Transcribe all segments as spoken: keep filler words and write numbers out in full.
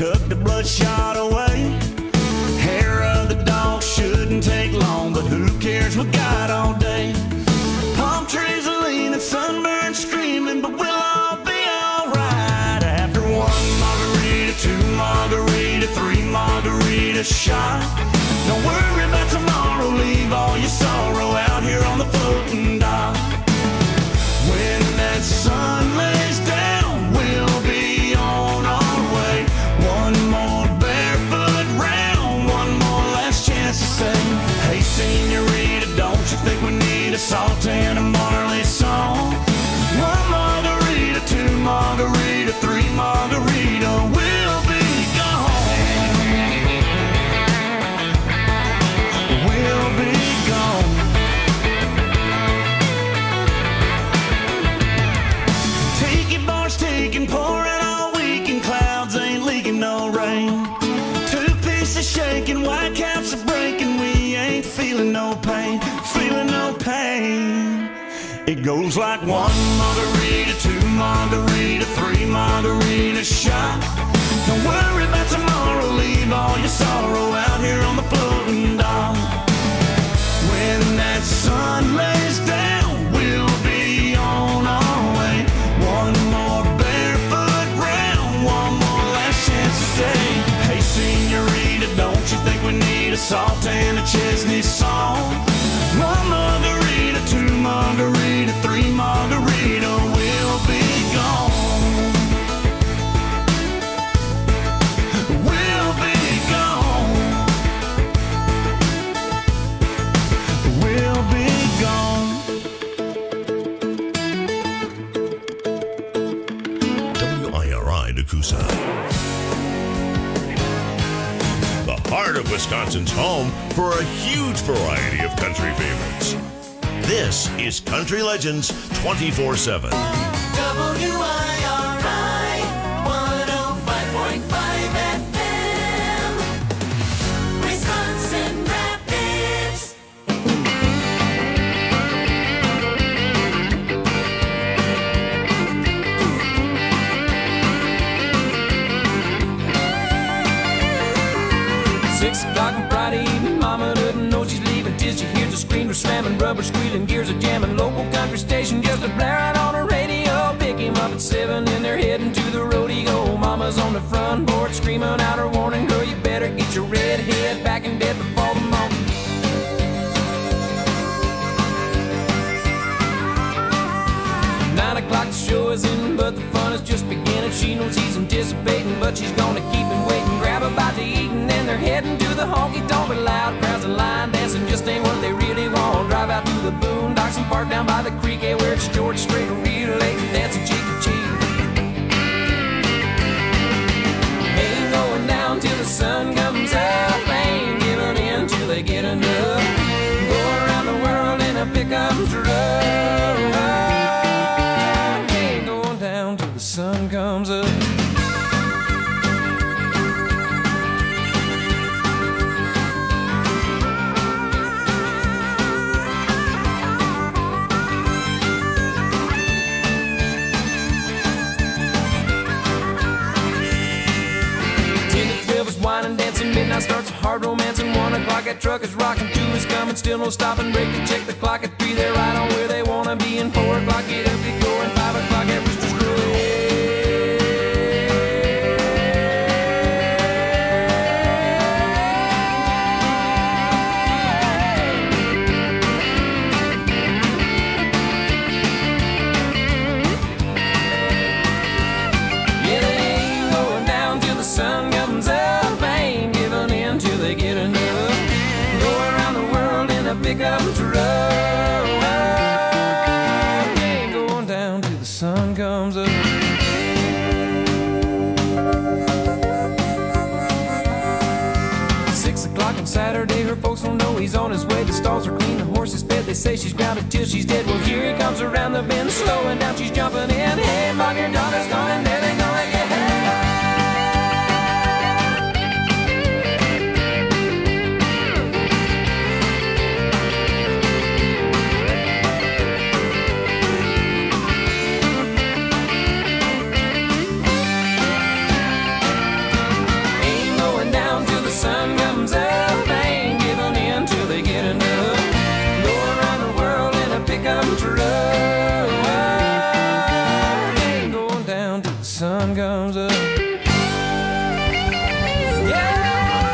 took the bloodshot away. Hair of the dog shouldn't take long, but who cares, we got all day. Palm trees are leaning, sunburned, screaming, but we'll all be alright. After one margarita, two margarita, three margarita shot. Don't worry about tomorrow, leave all your sorrow out here on the floating dock. When that sun lays down, we'll be on our way. One more barefoot round, one more last chance to say, hey senorita, don't you think we need a salt and a Marley song? One margarita, two margarita, three margarita, we'll be gone. We'll be gone. Tiki bars taking, pouring all week, and clouds ain't leaking no rain. Two pieces shaking, white caps are breaking, we ain't feeling no pain, feeling no pain. It goes like one margarita, two margarita, three margarita shot. Don't worry about tomorrow, leave all your sorrow out here on the floating dock. When that sun lays down, we'll be on our way. One more barefoot round, one more last chance to say, hey senorita, don't you think we need a salt and a Chesney song? One margarita, two margarita, three margarita, we'll be gone. We'll be gone. We'll be gone. W I R I Nakusa. The heart of Wisconsin's home for a huge variety of country favorites. This is Country Legends twenty-four seven. W I R I one oh five point five F M, Wisconsin Rapids. Six o'clock on Friday evening, mama doesn't know she's leaving till she hears the screamer slamming, rubber squealing, gears are jamming, local country station just a blaring on the radio. Pick him up at seven and they're heading to the rodeo. Mama's on the front porch screaming out her warning, girl, you better get your red head back in bed before the morning. Nine o'clock the show is in, but the fun is just beginning. She knows he's anticipating, but she's gonna keep him waiting. Grab a bite to eat and then they're heading to the honky-tonk. Loud crowds and line dancing just ain't what they really want. Drive out to the boondocks and park down by the creek, yeah, where it's George Strait and relate and dancing cheek to cheek. Ain't going down till the sun comes up, ain't giving in till they get enough. Go around the world in a pickup truck. Ain't going down till the sun comes up. Midnight starts a hard romance and one o'clock that truck is rocking, two is coming, still no stopping, break to check the clock at three, they're right on where they wanna be, and four o'clock get up, get going, five o'clock at Rooster's pickup truck. Ain't going down till the sun comes up. Six o'clock on Saturday, her folks don't know he's on his way. The stalls are clean, the horse is fed. They say she's grounded till she's dead. Well, here he comes around the bend, slowing down, she's jumping in. Hey, mom, your daughter's coming, there they go again. sun comes up. Yeah.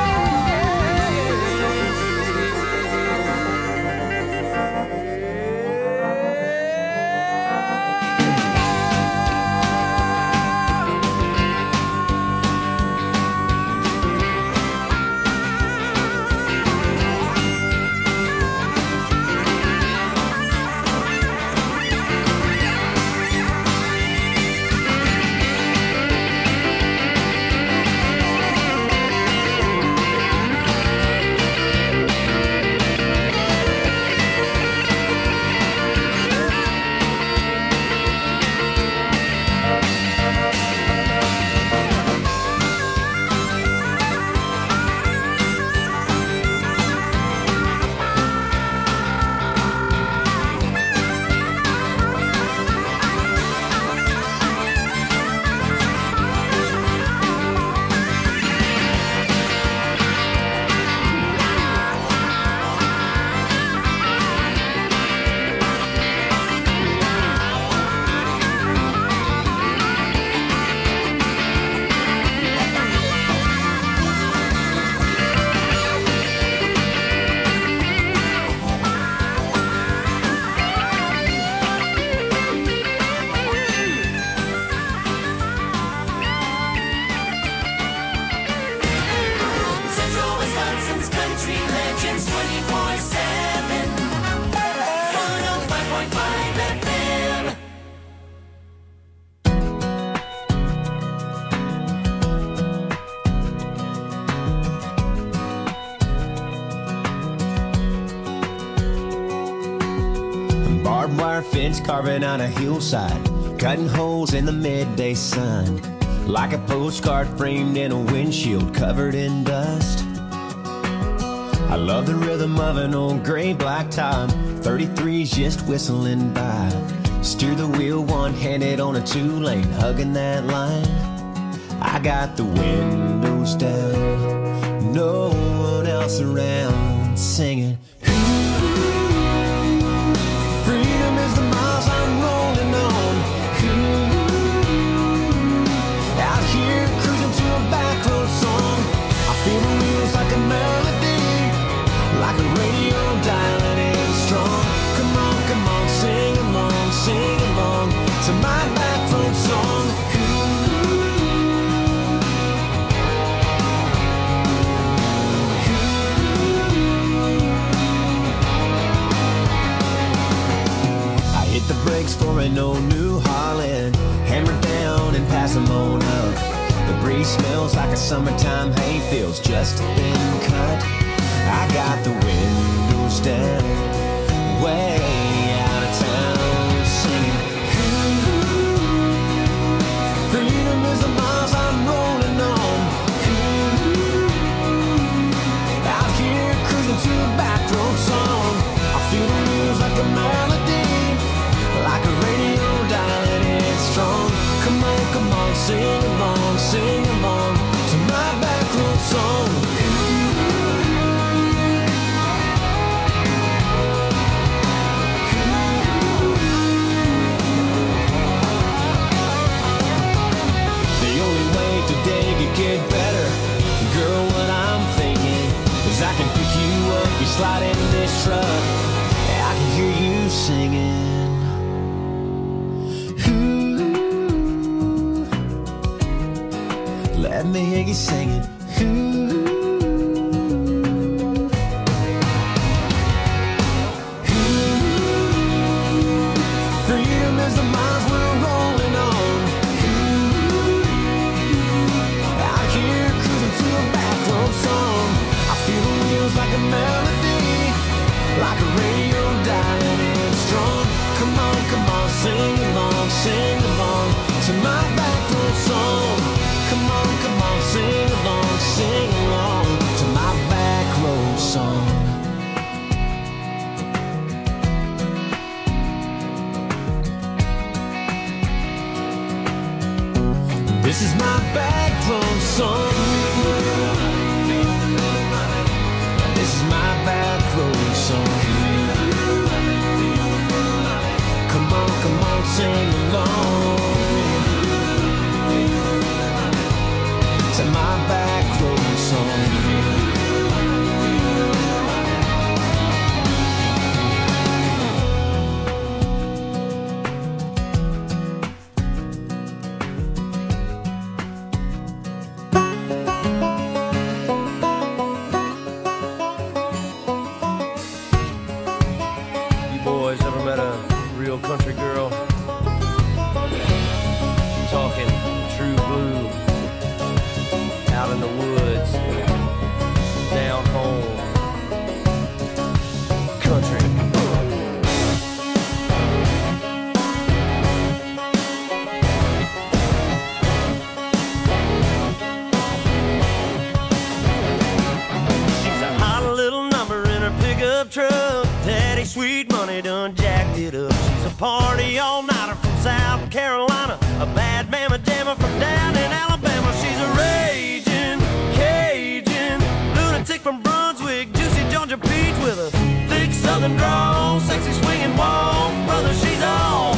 Fence carving on a hillside, cutting holes in the midday sun, like a postcard framed in a windshield covered in dust. I love the rhythm of an old gray black top, thirty-threes just whistling by. Steer the wheel one-handed on a two-lane, hugging that line. I got the windows down, no one else around, singing. For an old New Holland, hammer down and pass them on up. The breeze smells like a summertime hayfield's just been cut. I got the windows down, way out of town, singing. Freedom is the miles I'm rolling on. Out here cruising to a back road song. I feel the wheels like a melody, like a radio dial and it's strong. Come on, come on, sing along, sing along to my back road song. The only way today could get better, girl, what I'm thinking is I can pick you up, you slide in this truck, I can hear you singing. Let me hear you singing. Ooh. Ooh. Freedom is the miles we're rolling on. Ooh. Out here cruising to a back road song. I feel the wheels like a melody, like a radio dial and it's strong. Come on, come on, sing along, sing along to my back road song. Come on, come on, sing along, sing along to my back road song. This is my back road song. This is my back road song. Come on, come on, sing along. true blue. Out in the woods, down home, country. She's a hot little number in her pickup truck. Daddy Sweet Money done jacked it up. She's a party all-nighter from South Carolina, a bad mama jammer from down in Alabama. She's a raging Cajun lunatic from Brunswick, juicy Georgia peach with a thick southern drawl, sexy swinging walk. Brother, she's all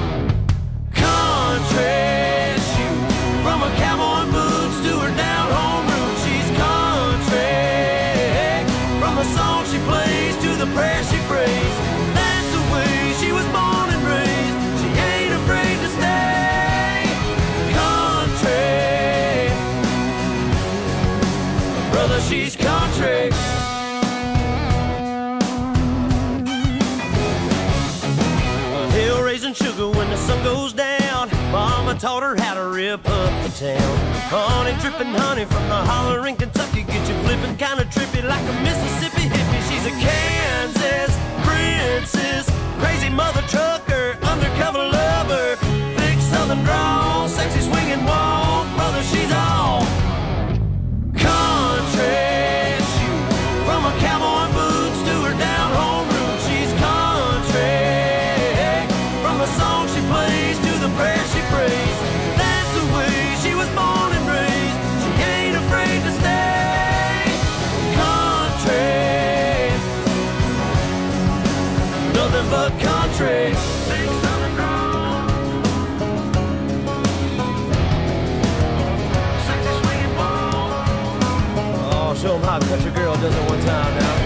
country. Shoot, from her cowboy boots to her down home roots, she's country. From the song she plays to the prayer she prays, that's the way she was born and raised. She ain't afraid to stay country. Brother, she's country. Hill raising sugar when the sun goes down. Mama taught her how to rip up the town. Honey dripping honey from the holler in Kentucky, get you flipping kinda trippy like a Mississippi hippie. She's a Kansas princess, crazy mother trucker, undercover lover, thick southern drawl, sexy swinging walk. Brother, she's all country. Shoot, from her cowboy boots to her down home roots, she's country. From the song she plays to the prayer she prays, that's the way she was born and raised. She ain't afraid to stay country. Nothing but country. Oh, show them how a country girl does it one time now.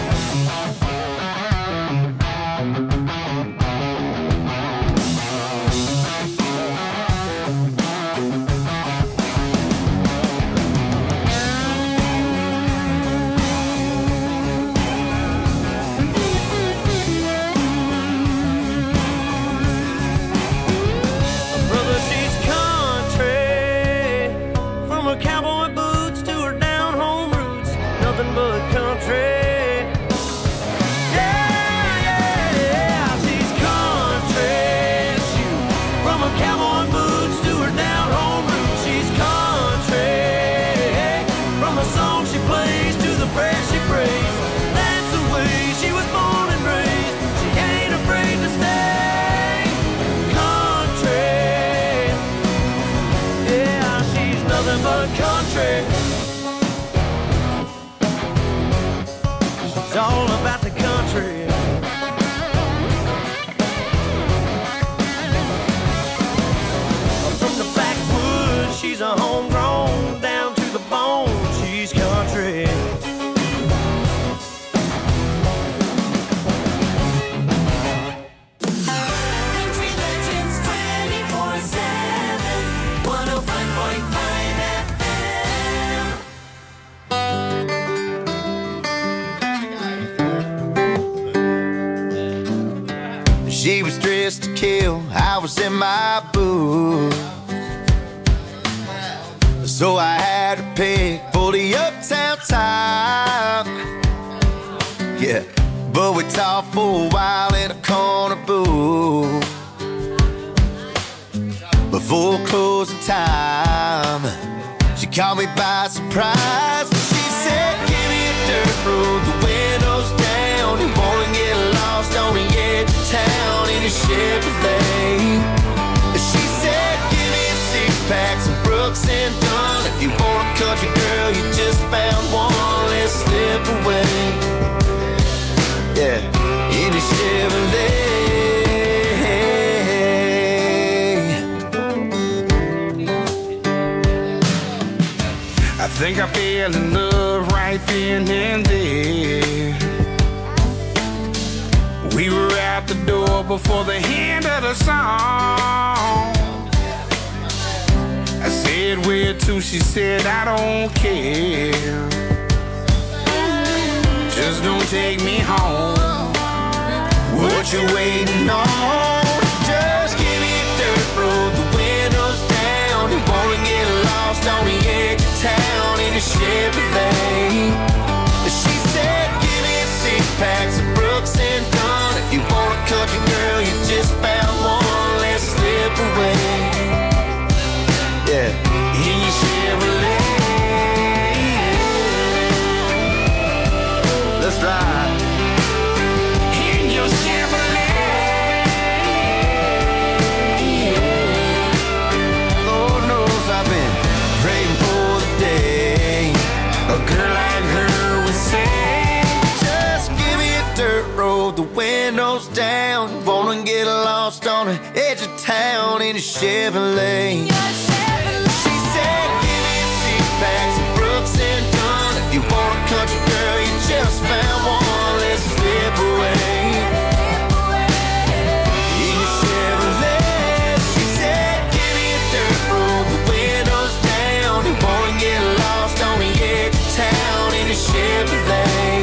Brother, she's country. From her cowboy boots to her down home roots, nothing but country. Yeah, yeah, yeah, she's country. Shoot, from her cowboy boots to her down home roots, she's country. From the song she plays to the prayer she prays, that's the way she was born and raised. She ain't afraid to stay country. Yeah, she's nothing but country. She's all about the country. From the backwoods, she's a homegrown, down to the bone, she's country. Country Legends twenty-four seven, one oh five point five F M. She was dressed to kill, I was in my boots. So I had to pick for the uptown top. Yeah, but we talked for a while in a corner booth. Before closing time, she caught me by surprise. She said, give me a dirt road, the windows down. You wanna get lost on the edge of town in a Chevrolet. She said, give me a six pack, some Brooks and Dunn. If you want a country girl, you just found one, let's slip away. Yeah, in a Chevrolet. I think I fell in love right then and there. We were out the door before the end of the song. I said, where to? She said, I don't care. Just don't take me home. What you waiting on? Just give me a dirt road, the windows down. You wanna get away. Yeah, in your Chevrolet. Let's ride in your Chevrolet. Lord knows I've been praying for the day a girl like her would say, just give me a dirt road, the windows down. Wanna get lost on the edge of town in a Chevrolet. She said, give me a six-pack, some Brooks and Dunn. If you want a country girl, you just found one. Let's slip away in your Chevrolet. She said, give me a dirt road, the windows down. You wanna get lost on the edge of town in a Chevrolet.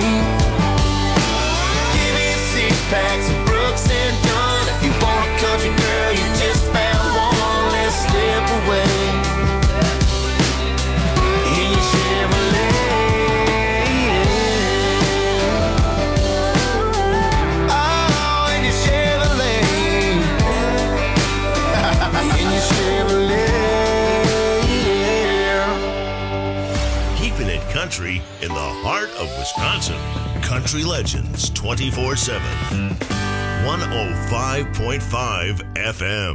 Give me a six-pack, some Brooks and Dunn. If you want a country girl, you just found one. Let's slip away in your Chevrolet. Oh, in your Chevrolet. In your Chevrolet, yeah. Keeping it country in the heart of Wisconsin. Country Legends twenty-four seven. one oh five point five F M.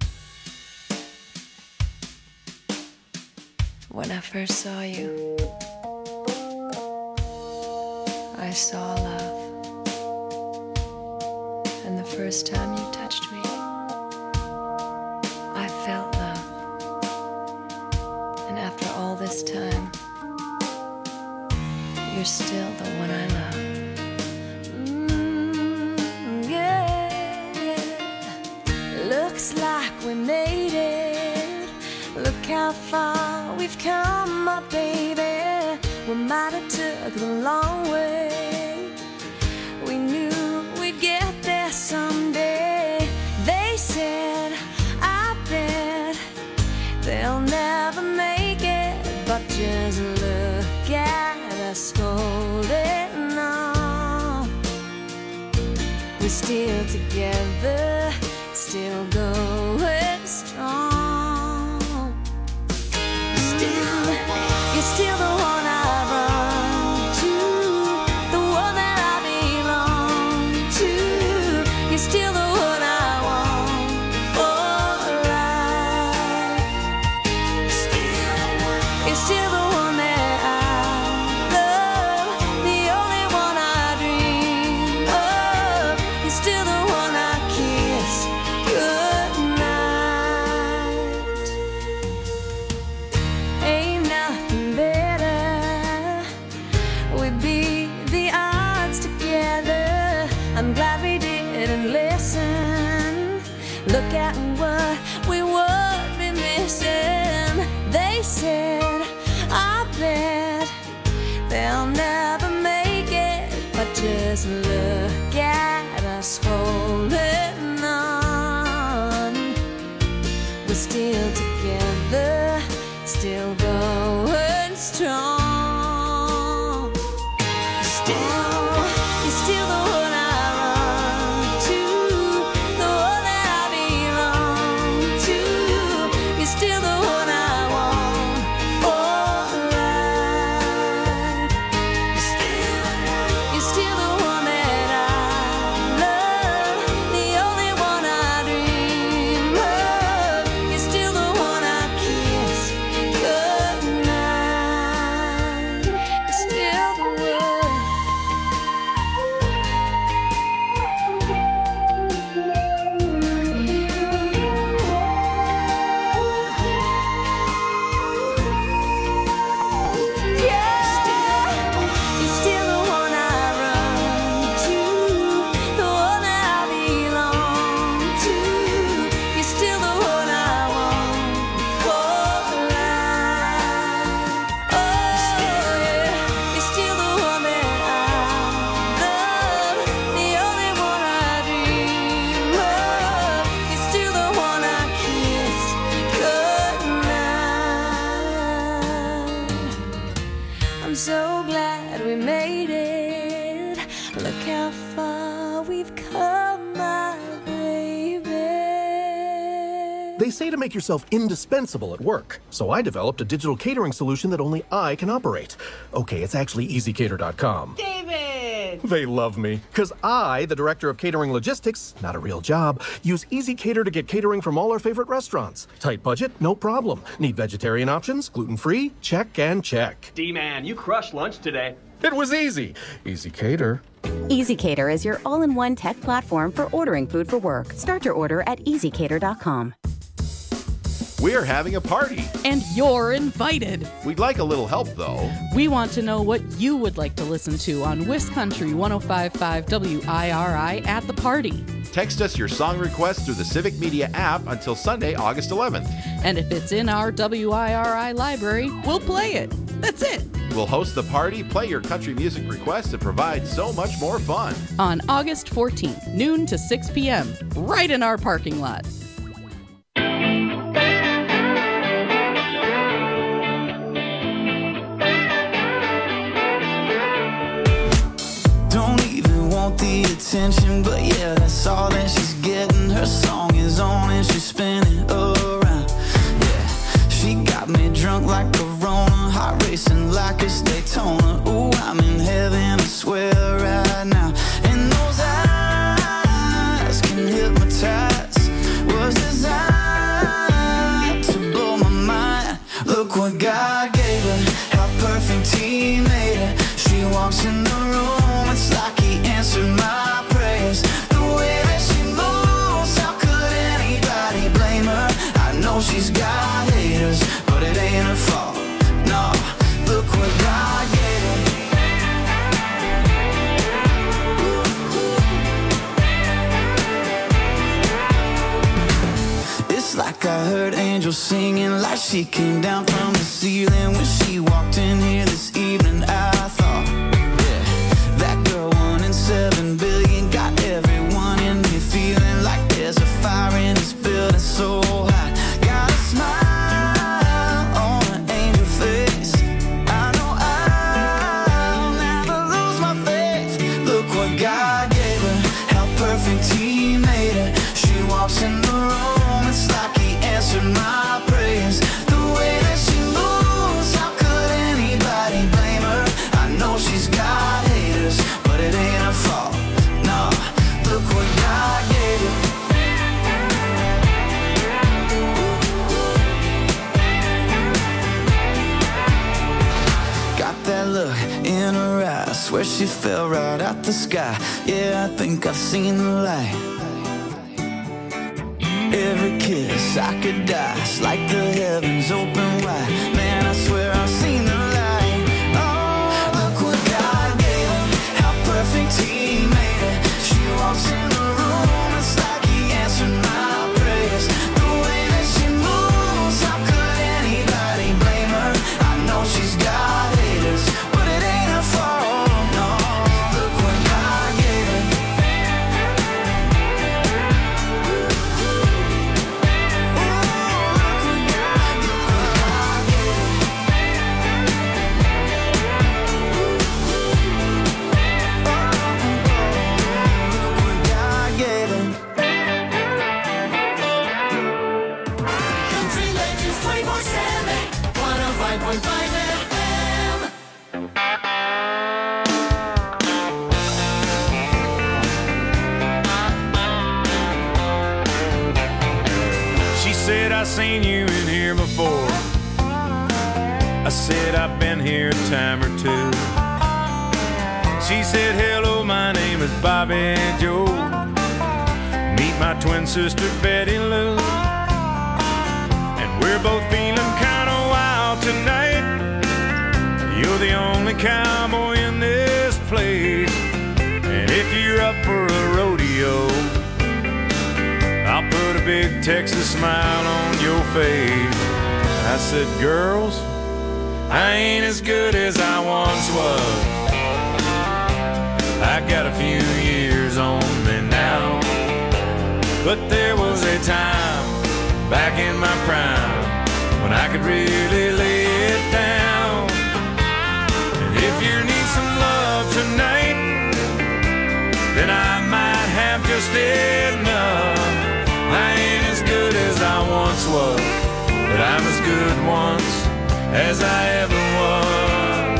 When I first saw you, I saw love. And the first time you touched me, I felt love. And after all this time, you're still the one I love. Mm, yeah. Looks like we made it. Look how far we've come, my baby. We might have took the long way. We knew we'd get there someday. They said, I bet they'll never make it. But just look at us holding on. We're still together, still going strong. Still, you're still the one I run to, the one that I belong to. You're still the one I want for life. You're still the one that I love, the only one I dream of. You're still the one I kiss goodnight. Ain't nothing better. We beat the odds together. I'm glad we didn't listen. Look at what we would be missing. They said, I bet they'll never make it. But just look at us holding on. We're still together, still going strong. Still, you're still the one I run to, the one that I belong to. You're still the one I want for life. You're still the one that I love, the only one I dream of. You're still the one I kiss goodnight. You're still the one. Yeah, you're still the one I run to, the one that I belong to. You're still the one I want for life. Oh yeah, you're still the one that I love, the only one I dream of. You're still the one I kiss goodnight. I'm so glad we made it. Look how far we've come, my baby. They say to make yourself indispensable at work. So I developed a digital catering solution that only I can operate. Okay, it's actually easy cater dot com. David! They love me. Because I, the director of catering logistics, not a real job, use EasyCater to get catering from all our favorite restaurants. Tight budget? No problem. Need vegetarian options? Gluten-free? Check and check. D-Man, you crushed lunch today. It was easy. EasyCater. EasyCater is your all-in-one tech platform for ordering food for work. Start your order at easy cater dot com. We're having a party. And you're invited. We'd like a little help, though. We want to know what you would like to listen to on WisCountry one oh five point five W I R I at the party. Text us your song request through the Civic Media app until Sunday, August eleventh. And if it's in our W I R I library, we'll play it. That's it. We'll host the party, play your country music requests, and provide so much more fun. On August fourteenth, noon to six p.m., right in our parking lot. Don't even want the attention, but yeah, that's all that she's getting. Her song is on and she's spinning around. Yeah, she got me drunk like Corona, heart racing like it's Daytona. Ooh, I'm in heaven, I swear right now. And those eyes can hypnotize, was designed to blow my mind. Look what God gave her, how perfect He made her. She walks in the room, it's like He answered my prayers. The way that she moves, how could anybody blame her? I know she's got haters, but it ain't her fault. No, look what God gave her. It's like I heard angels singing, like she came down from the ceiling when she walked in here this evening. I thought, yeah, that girl one in seven billion got everyone in me feeling like there's a fire in this building so hot. Got a smile on an angel face. I know I'll never lose my faith. Look what God gave her, how perfect He made her. She walks in the room, it's like He answered my prayers. The way that she moves, how could anybody blame her? I know she's got haters, but it ain't her fault. No, look what God gave her. Got that look in her eyes, swear she fell right out the sky. Yeah, I think I've seen the light. Every kiss I could die, it's like the heavens open wide. Man, I swear I've seen the light. Oh, look what God gave her, how perfect He made her. She walks in the room, it's like He answered my prayers. The way that she moves, how could anybody blame her? I know she's got haters, but it ain't her fault. No, look what God gave her. Country Legends twenty-four seven, one oh five point five F M. She said, I seen you in here before. I said, I've been here a time or two. She said, hello, my name is Bobby Joe. Meet my twin sister, Betty Lou. And we're both feeling kind of wild tonight. You're the only cowboy in this place. And if you're up for a rodeo, I'll put a big Texas smile on your face. I said, girls, I ain't as good as I once was. I got a few years on me now. But there was a time back in my prime when I could really lay it down. And if you need some love tonight, then I might have just enough. I ain't as good as I once good once as I ever was.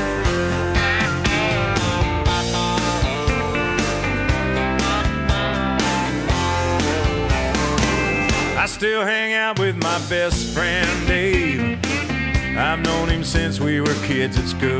I still hang out with my best friend Dave. I've known him since we were kids at school.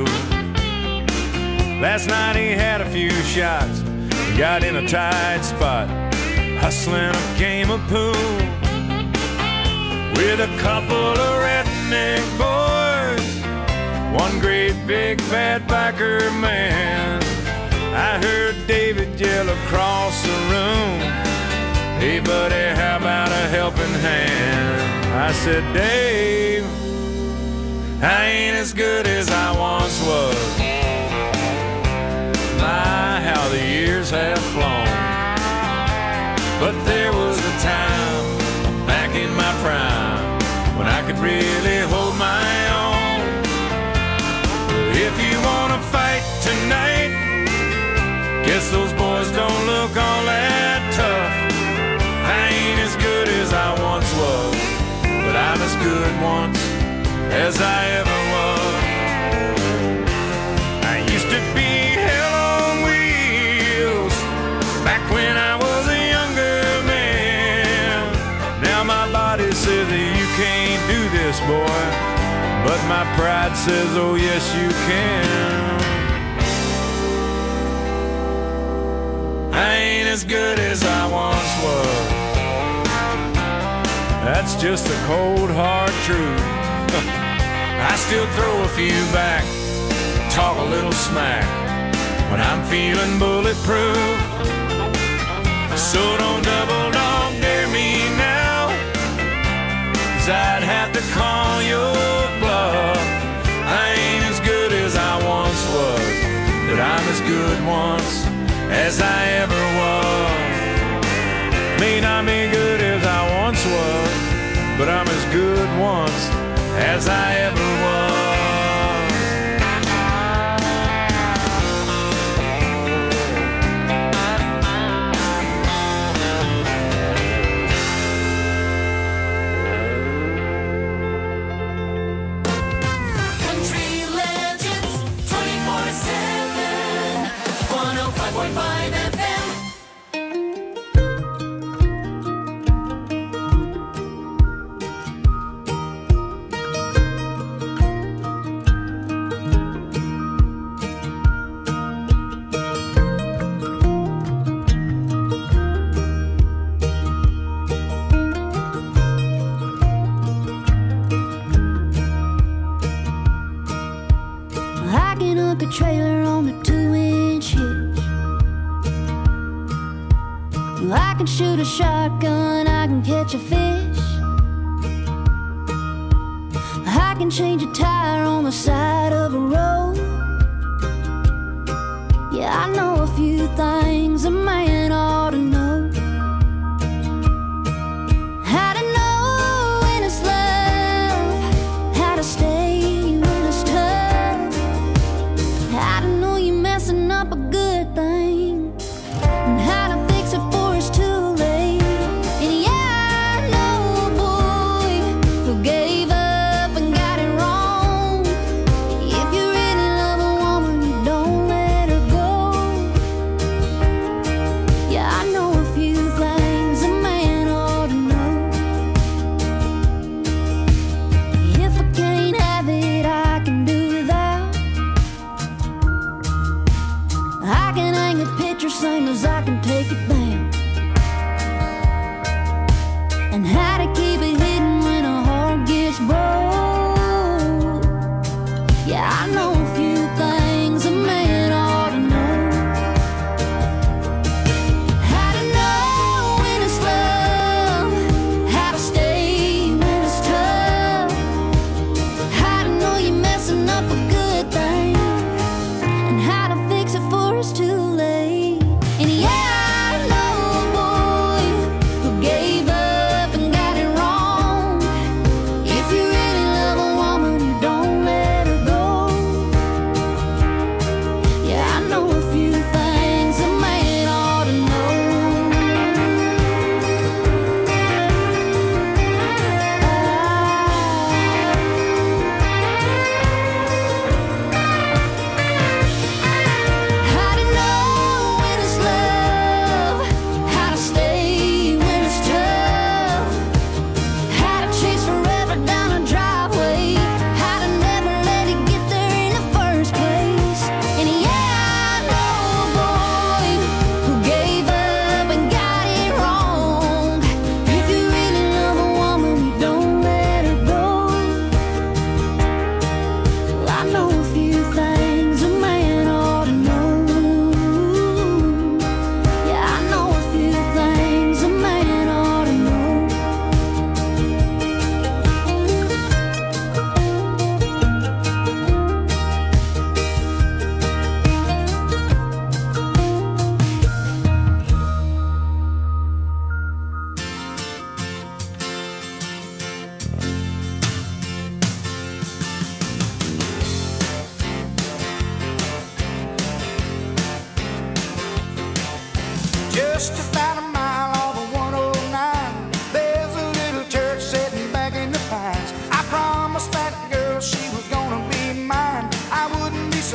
Last night he had a few shots, got in a tight spot, hustling a game of pool with a couple of redneck boys, one great big bad biker man. I heard David yell across the room, "Hey buddy, how about a helping hand?" I said, "Dave, I ain't as good as I once was. My, how the years have flown. But there was a time back in my prime when I could really hold my own. If you wanna fight tonight, guess those boys don't look all that tough. I ain't as good as I once was, but I'm as good once as I ever was. I used to be hell on wheels back when I was a younger man. Now my body says that you can't do this, boy, but my pride says, oh yes you can. I ain't as good as I once was. That's just the cold hard truth. I still throw a few back, talk a little smack when I'm feeling bulletproof. So don't double dog dare me now, 'cause I'd have to call your bluff. I ain't as good as I once was, but I'm as good once as I ever was. May not be good as I once was, but I'm as good once as I ever was. Country Legends twenty-four seven, one oh five point five F M. I can hook a trailer on a two-inch hitch. I can shoot a shotgun, I can catch a fish. I can change a tire on the side of a road. Yeah, I know a few things a man ought to know. How to know when it's love, how to stay when it's tough, how to know you're messing up a good thing, and how to fix it before it's too late. And yeah, I know a boy who gave up and got it wrong. If you really love a woman, you don't let her go. Yeah,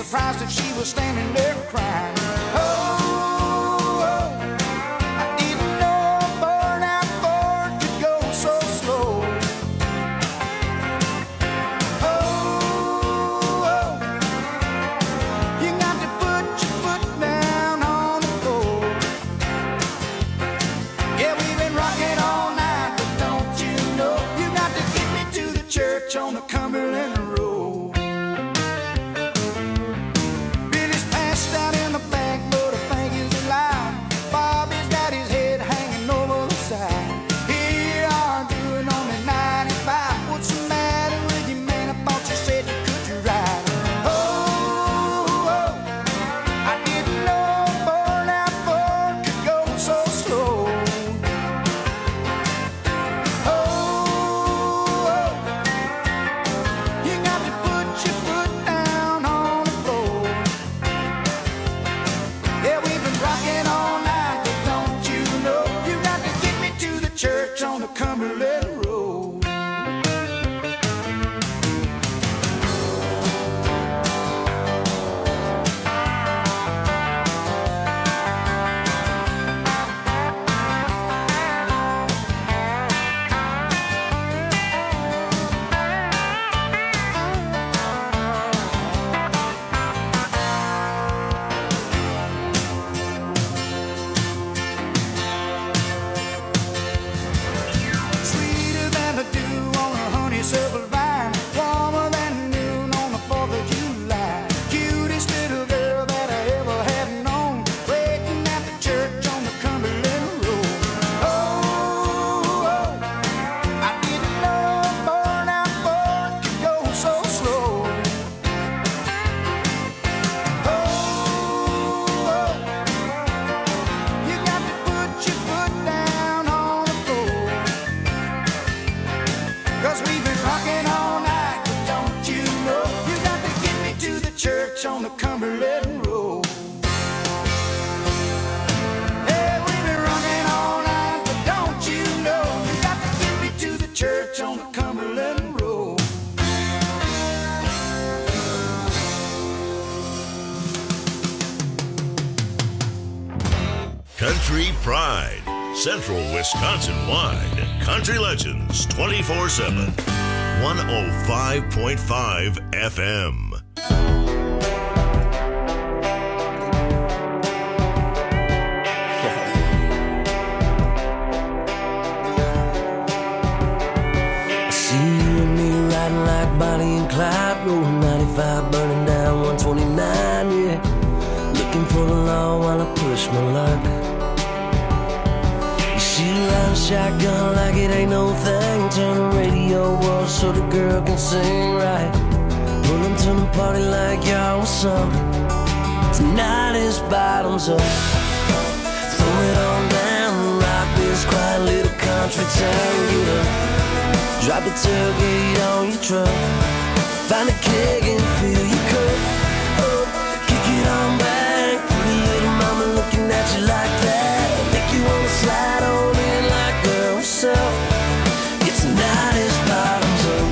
surprised if she was standing there crying. Oh, oh, I didn't know a burnout Ford could go so slow. Oh, oh, you got to put your foot down on the floor. Yeah, we've been rocking all night, but don't you know you got to get me to the church on the Cumberland Road. Billy's passed out in the back, but I think he's alive. Bobby's got his head hanging over the side. Here you are doing only ninety-five. What's the matter with you, man? I thought you said you could ride. Oh, oh, I didn't know a burnout Ford could go so slow. Oh, oh, you got to put your foot down on the floor. Yeah, we've been rocking all night, but don't you know you got to get me to the church on the Cumberland Road. Sweeter than the dew on a honeysuckle vine, warmer than noon on the fourth of July. Cutest little girl that I ever had known, waiting at the church on the Cumberland Road. Oh, oh, I didn't know a burnout Ford could go so slow. Oh, oh, you got to put your foot down on the floor. Cause we've been rocking all night, but don't you know you got to get me to the church on the Cumberland Road. Hey, we've been rocking all night, but don't you know you got to get me to the church on the Cumberland Road. Country Pride, Central Wisconsin wide. Country Legends twenty-four seven. one oh five point five F M. See you and me riding like Bonnie and Clyde, rolling ninety-five, burning down one twenty-nine, yeah. Looking for the law while I push my luck. You see you riding shotgun like it ain't no thing. Turn the radio off so the girl can sing right. Pulling to the party like y'all was up. Tonight is bottoms up. Throw it on down, rock this quiet little country town. Get up. Drop the tailgate on your truck. Find a keg and fill your cup. Up, kick it on back. Pretty little mama looking at you like that. Make you wanna slide on in like girl, what's up? It's tonight is bottoms up.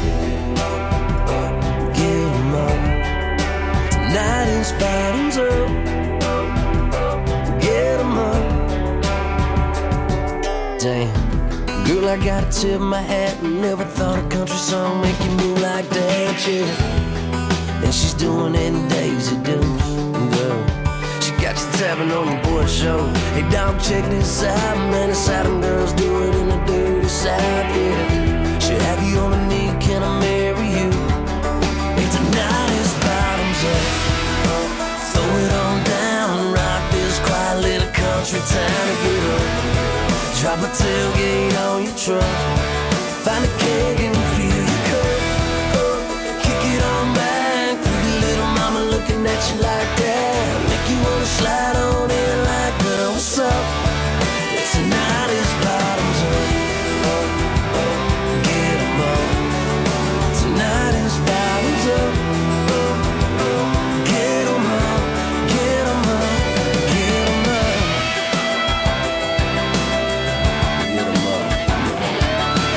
Get 'em up. Tonight is bottoms up. Get 'em up. Damn. Girl, I gotta tip my hat and never thought a country song make you move like that, yeah. And she's doing it in Daisy Dukes, girl. She got you tapping on the board show. Hey, dog, check this out, man. It's how them girls do it in the dirty South, yeah. She'll have you on the knee, can I marry you? Hey, tonight is bottoms up. Throw it on down, rock this quiet little country town to get up. Drop a tailgate on your truck. Find a keg and fill your cup. Up, kick it on back. Pretty little mama looking at you like that. Make you wanna slide on in like, girl, what's up? Tonight is bottoms up. Get 'em up. Tonight is bottoms up. Get 'em up. Get 'em up. Get 'em up. Get 'em up.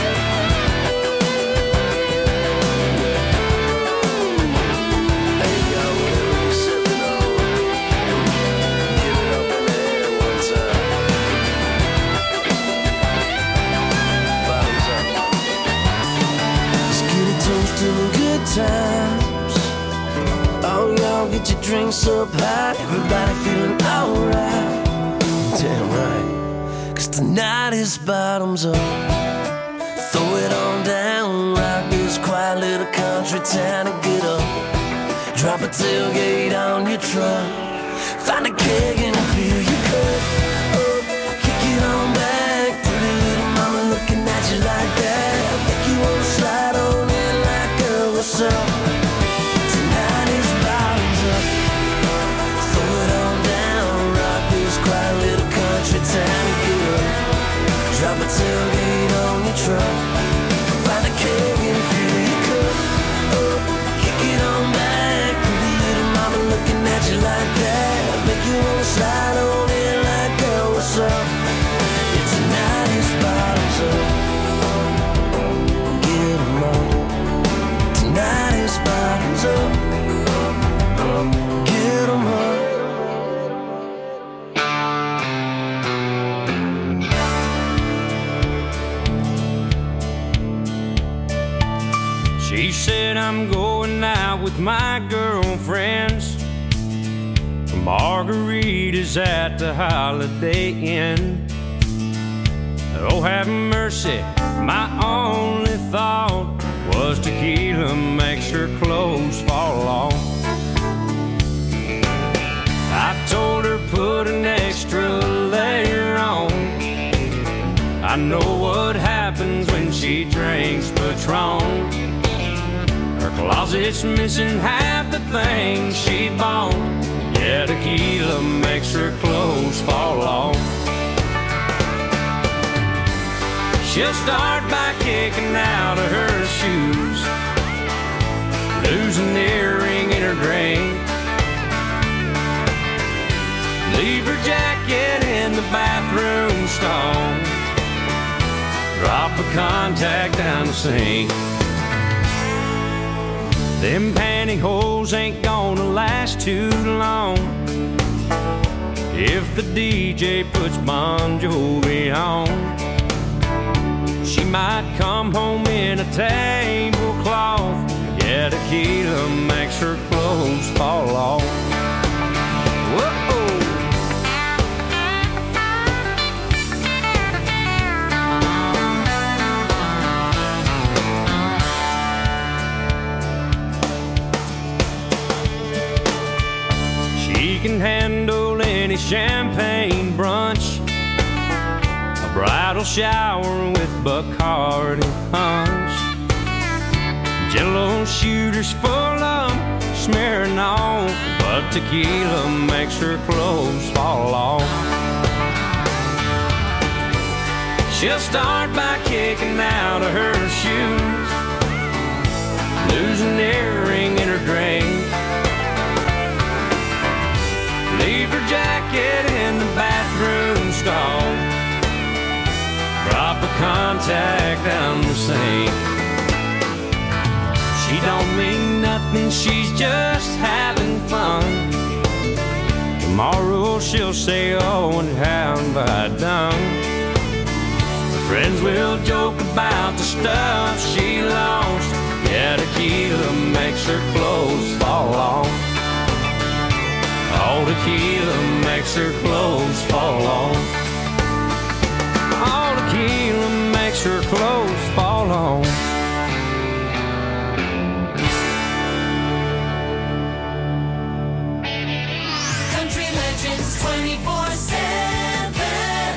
good times. Oh, y'all get your drinks up high, everybody feeling alright. Damn right, cause tonight is bottoms up. Throw it on down, rock this quiet little country town and get up. Drop a tailgate on your truck, find a keg and fill your cup up. Kick it on back, pretty little mama looking at you like that. Make you wanna slide on in like, girl, what's up? Tonight is bottoms up. Throw it on down, rock this quiet little country town and get up. Drop a tailgate on your truck, find a keg and fill your cup up. Kick it on back, pretty little mama looking at you like that. Make you wanna slide on in like, girl, what's up? Yeah, tonight is bottoms up. Get 'em up. Tonight is bottoms up. Get 'em up. She said I'm going out with my girlfriends, margaritas at the Holiday Inn. Oh, have mercy, my only thought was tequila makes her clothes fall off. I told her put an extra layer on. I know what happens when she drinks Patron. Her closet's missing half the things she bought. Yeah, tequila makes her clothes fall off. She'll start by kicking out of her shoes, lose an earring in her drink, leave her jacket in the bathroom stall, drop a contact down the sink. Them pantyhose ain't gonna last too long if the D J puts Bon Jovi on. She might come home in a tablecloth. Yeah, tequila makes her clothes fall off. Whoa. She can handle any champagne brunch, a bridal shower with Bacardi punch, Jello shooters full of smearing on, but tequila makes her clothes fall off. She'll start by kicking out of her shoes, lose an earring in her drink, leave her jacket in the bathroom stall, drop a contact down the sink. She don't mean nothing, she's just having fun. Tomorrow she'll say, oh, and how have I done? Her friends will joke about the stuff she lost. Yeah, tequila makes her clothes fall off. All tequila makes her clothes fall off. All tequila makes her clothes fall off. Country Legends twenty-four seven.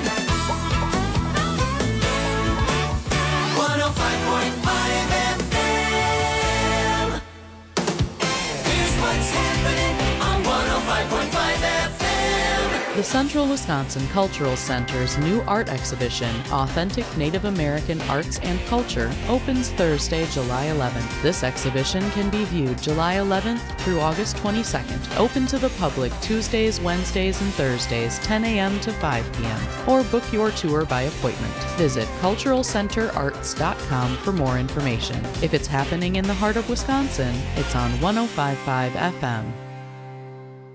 one oh five point five F M. Here's what's happening on one oh five point five F M. The Central Wisconsin Cultural Center's new art exhibition, Authentic Native American Arts and Culture, opens Thursday, July eleventh. This exhibition can be viewed July eleventh through August twenty-second. Open to the public Tuesdays, Wednesdays, and Thursdays, ten a.m. to five p.m. Or book your tour by appointment. Visit cultural center arts dot com for more information. If it's happening in the heart of Wisconsin, it's on one oh five point five F M.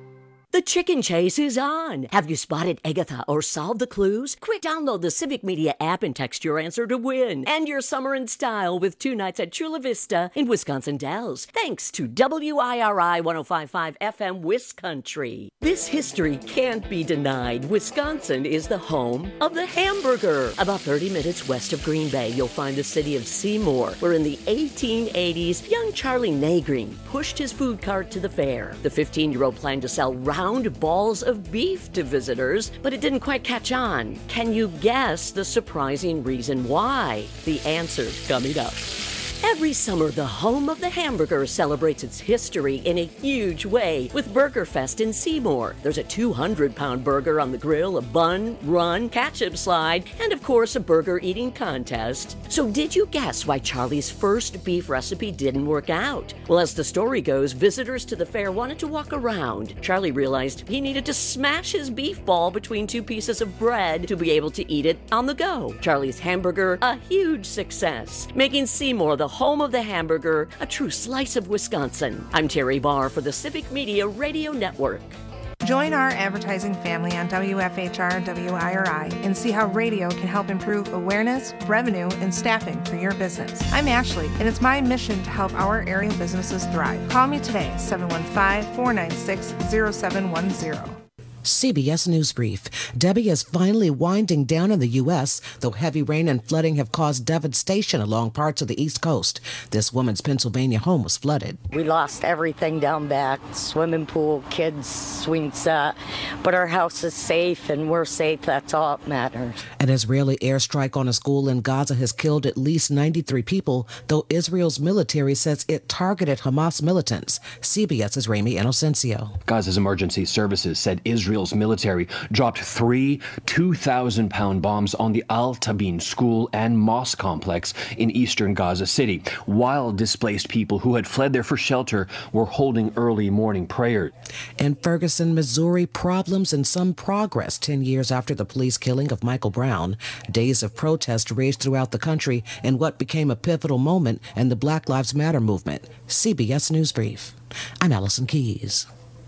The chicken chase is on. Have you spotted Agatha or solved the clues? Quick, download the Civic Media app and text your answer to win. And your summer in style with two nights at Chula Vista in Wisconsin Dells. Thanks to W I R I one oh five point five F M Wiscountry. This history can't be denied. Wisconsin is the home of the hamburger. About thirty minutes west of Green Bay, you'll find the city of Seymour, where in the eighteen eighties, young Charlie Nagreen pushed his food cart to the fair. The fifteen-year-old planned to sell round balls of beef to visitors, but it didn't quite catch on. Can you guess the surprising reason why? The answer's coming up. Every summer, the home of the hamburger celebrates its history in a huge way with Burger Fest in Seymour. There's a two hundred pound burger on the grill, a bun, run, ketchup slide, and of course a burger eating contest. So did you guess why Charlie's first beef recipe didn't work out? Well, as the story goes, visitors to the fair wanted to walk around. Charlie realized he needed to smash his beef ball between two pieces of bread to be able to eat it on the go. Charlie's hamburger, a huge success, making Seymour the home of the hamburger, a true slice of Wisconsin. I'm Terry Barr for the Civic Media Radio Network. Join our advertising family on W F H R and W I R I and see how radio can help improve awareness, revenue, and staffing for your business. I'm Ashley, and it's my mission to help our area businesses thrive. Call me today, seven one five, four nine six, zero seven one zero. C B S News Brief. Debbie is finally winding down in the U S, though heavy rain and flooding have caused devastation along parts of the East Coast. This woman's Pennsylvania home was flooded. We lost everything down back, swimming pool, kids, swing set, but our house is safe and we're safe. That's all that matters. An Israeli airstrike on a school in Gaza has killed at least ninety-three people, though Israel's military says it targeted Hamas militants. CBS's Ramy Inocencio. Gaza's emergency services said Israel Israel's military dropped three two thousand pound bombs on the Al Tabin school and mosque complex in eastern Gaza City, while displaced people who had fled there for shelter were holding early morning prayers. In Ferguson, Missouri, problems and some progress ten years after the police killing of Michael Brown. Days of protest raged throughout the country in what became a pivotal moment in the Black Lives Matter movement. C B S News Brief. I'm Allison Keyes.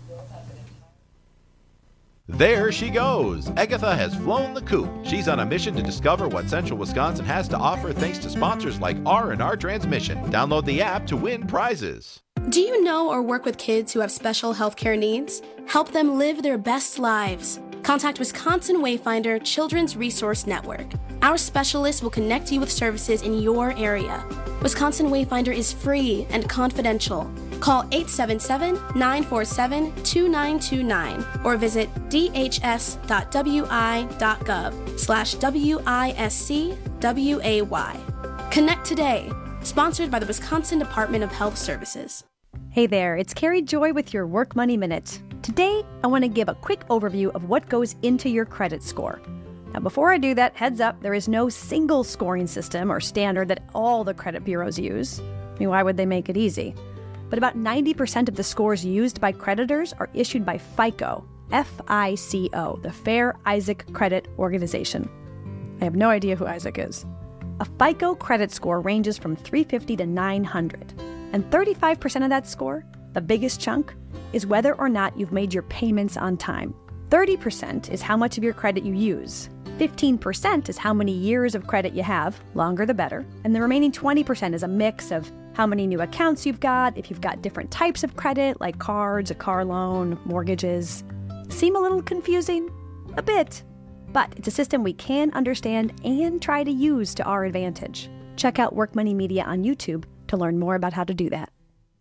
There she goes. Agatha has flown the coop. She's on a mission to discover what Central Wisconsin has to offer thanks to sponsors like R and R Transmission. Download the app to win prizes. Do you know or work with kids who have special healthcare needs? Help them live their best lives. Contact Wisconsin Wayfinder Children's Resource Network. Our specialists will connect you with services in your area. Wisconsin Wayfinder is free and confidential. Call eight seven seven, nine four seven, two nine two nine or visit d h s dot w i dot gov slash W I S C W A Y. Connect today. Sponsored by the Wisconsin Department of Health Services. Hey there, it's Carrie Joy with your Work Money Minute. Today, I want to give a quick overview of what goes into your credit score. Now, before I do that, heads up, there is no single scoring system or standard that all the credit bureaus use. I mean, why would they make it easy? But about ninety percent of the scores used by creditors are issued by FICO, F I C O, the Fair Isaac Credit Organization. I have no idea who Isaac is. A FICO credit score ranges from three fifty to nine hundred, and thirty-five percent of that score, the biggest chunk, is whether or not you've made your payments on time. thirty percent is how much of your credit you use. fifteen percent is how many years of credit you have, longer the better, and the remaining twenty percent is a mix of how many new accounts you've got, if you've got different types of credit, like cards, a car loan, mortgages. Seem a little confusing? A bit. But it's a system we can understand and try to use to our advantage. Check out Work Money Media on YouTube to learn more about how to do that.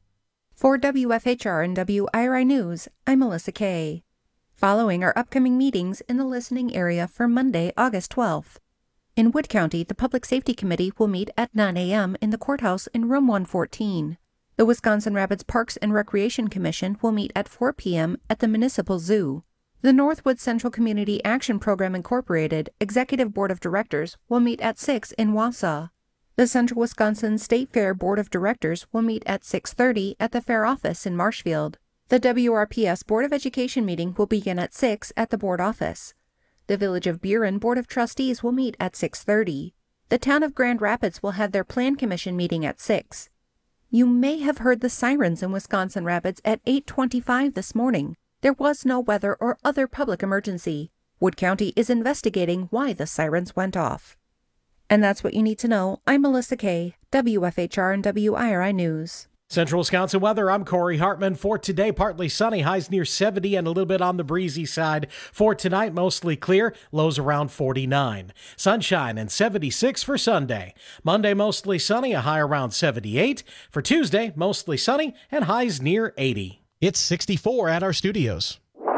For W F H R and W I R I News, I'm Melissa Kay. Following are upcoming meetings in the listening area for Monday, August twelfth. In Wood County, the Public Safety Committee will meet at nine a.m. in the courthouse in room one fourteen. The Wisconsin Rapids Parks and Recreation Commission will meet at four p.m. at the Municipal Zoo. The Northwood Central Community Action Program Incorporated Executive Board of Directors will meet at six in Wausau. The Central Wisconsin State Fair Board of Directors will meet at six thirty at the Fair Office in Marshfield. The W R P S Board of Education meeting will begin at six at the board office. The Village of Buren Board of Trustees will meet at six thirty. The Town of Grand Rapids will have their Plan Commission meeting at six. You may have heard the sirens in Wisconsin Rapids at eight twenty-five this morning. There was no weather or other public emergency. Wood County is investigating why the sirens went off. And that's what you need to know. I'm Melissa Kay, W F H R and W I R I News. Central Wisconsin weather, I'm Corey Hartman. For today, partly sunny, highs near seventy and a little bit on the breezy side. For tonight, mostly clear, lows around forty-nine. Sunshine and seventy-six for Sunday. Monday, mostly sunny, a high around seventy-eight. For Tuesday, mostly sunny and highs near eighty. It's sixty-four at our studios.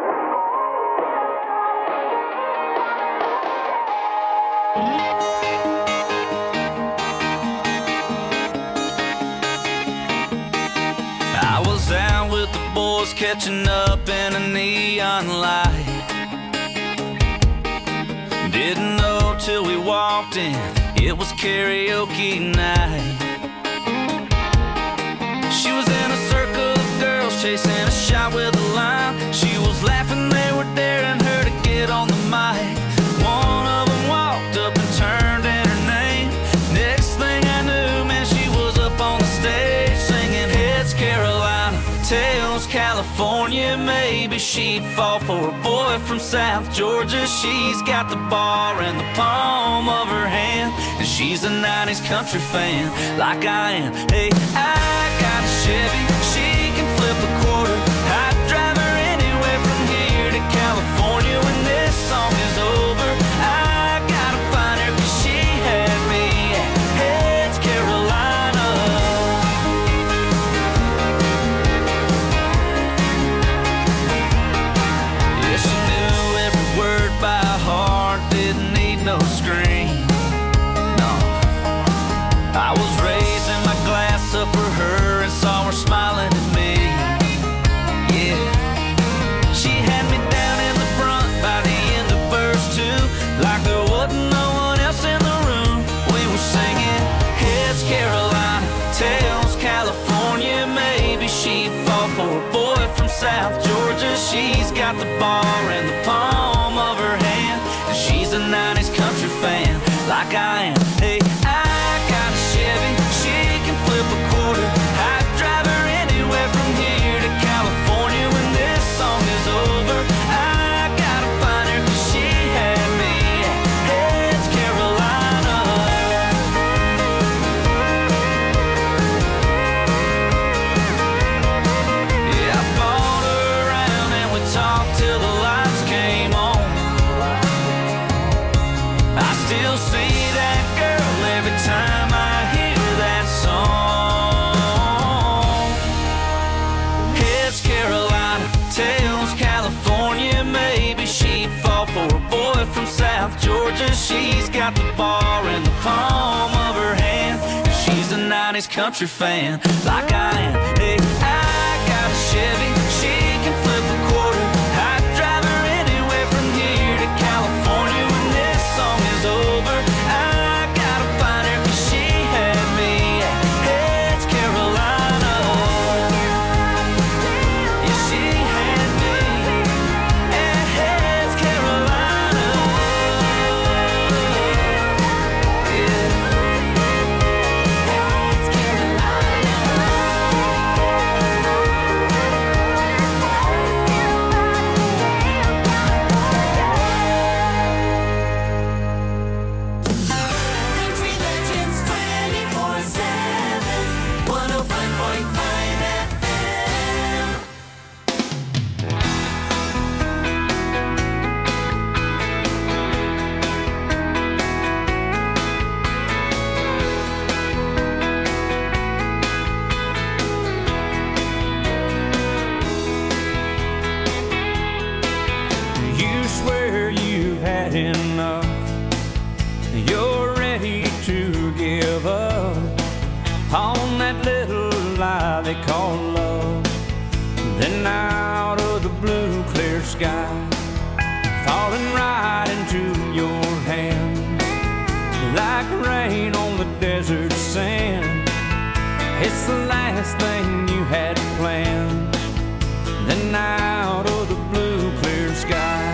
I was out with the boys catching up in a neon light. Didn't know till we walked in, it was karaoke night. She was in a circle of girls chasing a shot with a line. She was laughing, they were daring her to get on the mic. One of them walked up and turned in her name. Next thing I knew, man, she was up on the stage singing Heads Carolina, Tails California. Maybe she'd fall for a boy from South Georgia. She's got the bar in the palm of her hand, and she's a nineties country fan like I am. Hey, I got a Chevy, she can flip a quarter. I'd drive her anywhere from here to California. When this song is over, I gotta find her, 'cause she had me at Heads Carolina. Yeah, she knew every word by heart, didn't need no screen. No, I was raising my glass up for her and saw her smiling at me. Yeah, she had me down in the front by the end of verse two, like there wasn't no one else in the room. We were singing Heads Carolina, Tails California. Maybe she'd fall for a boy from South Georgia. She's got the bar in the palm of her hand, and she's a nineties country fan like I am. Hey, I got a Chevy, she can flip a quarter. I'd drive her anywhere from here to California. When this song is over, I gotta find her, 'cause she had me at Heads Carolina. Yeah, I bought her around and we talked till the lights came on. I still see that girl every time I hear that song. Heads Carolina, Tails California. Maybe she'd fall for a boy from South Georgia. She's got the bar in the palm of her hand, and she's a nineties country fan like I am. Hey, I got a Chevy, she can flip a quarter. I'd drive her anywhere from here to California. When this song is over, I gotta find her, 'cause she had me at Heads Carolina. Yeah, she had me at Heads Carolina. Yeah. Heads Country Legends twenty-four seven, one oh five point five F M. You swear you've had enough, you're ready to give up on that little lie they call love. Then out of the blue clear sky, falling right into your hand, like rain on the desert sand. It's the last thing you had planned. Then out of the blue clear sky,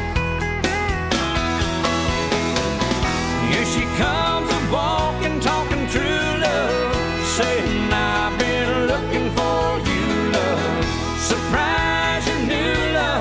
here she comes a walking, talking true love, saying I've been looking for you, love. Surprise, your new love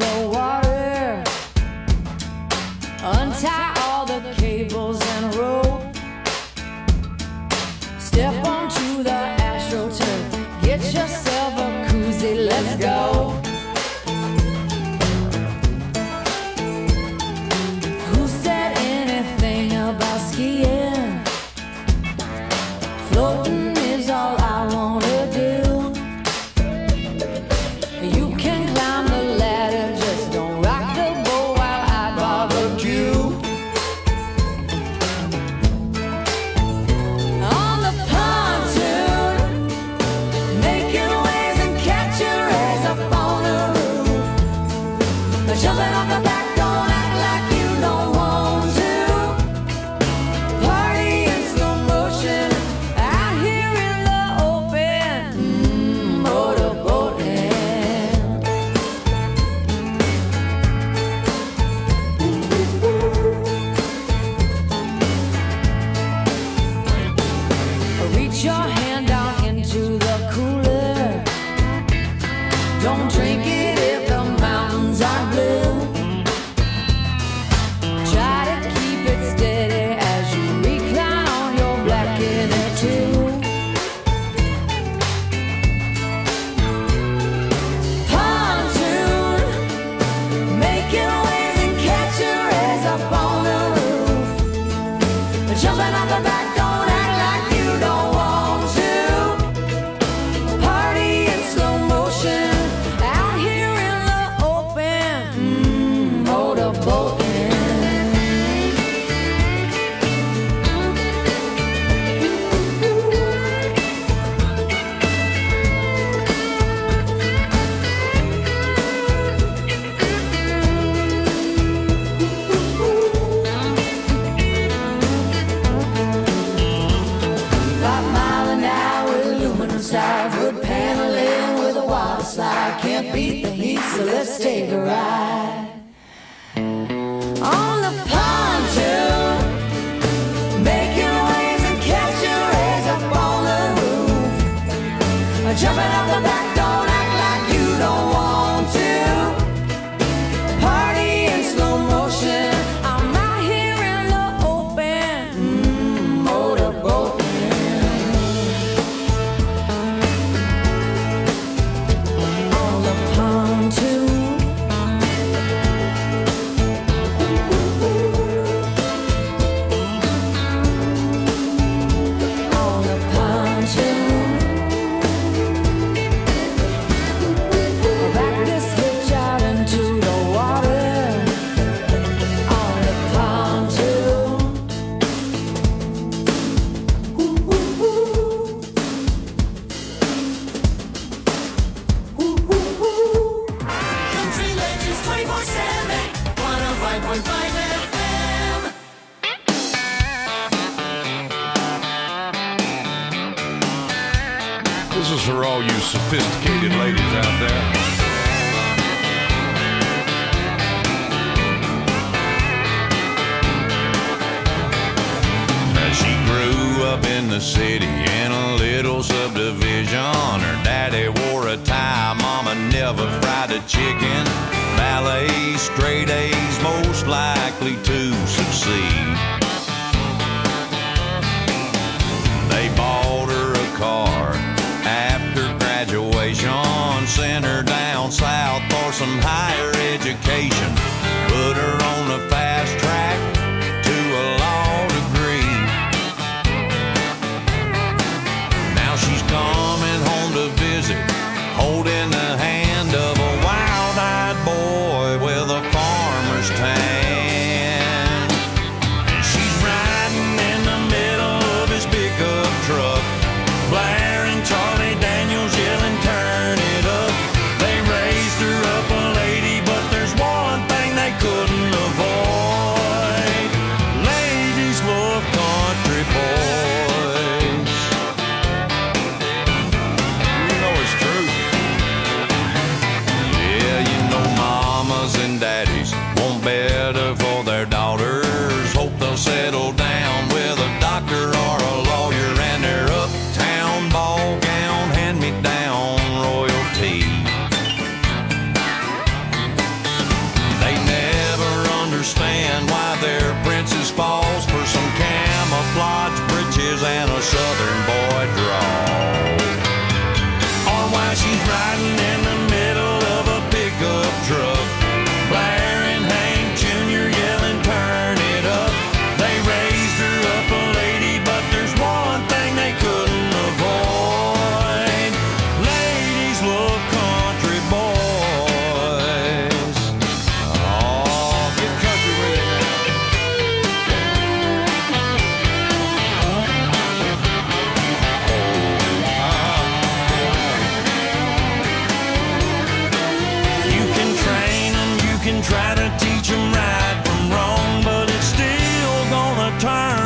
the water. Untie all the cables and rope. Step onto the AstroTurf. Get yourself a koozie, let's go. Who said anything about skiing? Floating is all I wanna do. You can climb the ladder, just don't rock the boat while I barbecue. On the pontoon, making waves and catching rays up on the roof. Jumping off the back, don't act like you don't want to. Party in slow motion, out here in the open. Mm, motorboating. Reach your hand down into the cooler. Don't drink it if the mountains are blue. Try to keep it steady as you recline on your black inner tube. Pontoon, making waves and catching rays up on the roof. Jumping off the back, don't act like you don't want to. Party in slow motion, out here in the open. Mm, motorboating. Five mile an hour, aluminum sides, wood paneling with a water slide. Can't beat the heat, so let's take a ride. On the pontoon, making waves and catching rays up on the roof. Jumping off the back, don't act like you don't want to. Party in slow motion, I'm out here in the open. Mm, motorboating. On the pontoon. On the pontoon. Back this hitch out into the water. On the pontoon. Country Legends twenty-four seven, one oh five point five F M. This is for all you sophisticated ladies out there. Now she grew up in the city in a little subdivision. Her daddy wore a tie, mama never fried a chicken. Ballet, straight A's, most likely to succeed. They bought her a car after graduation, sent her down south for some higher education, put her on the fast track to a law degree. Now she's coming home to visit, holding the hand of a wild-eyed boy with a farmer's tan. And she's riding in the middle of his pickup truck, blaring Charlie Daniels, yelling, turn it up. They raised her up a lady, but there's one thing gonna teach 'em right from wrong, but it's still gonna turn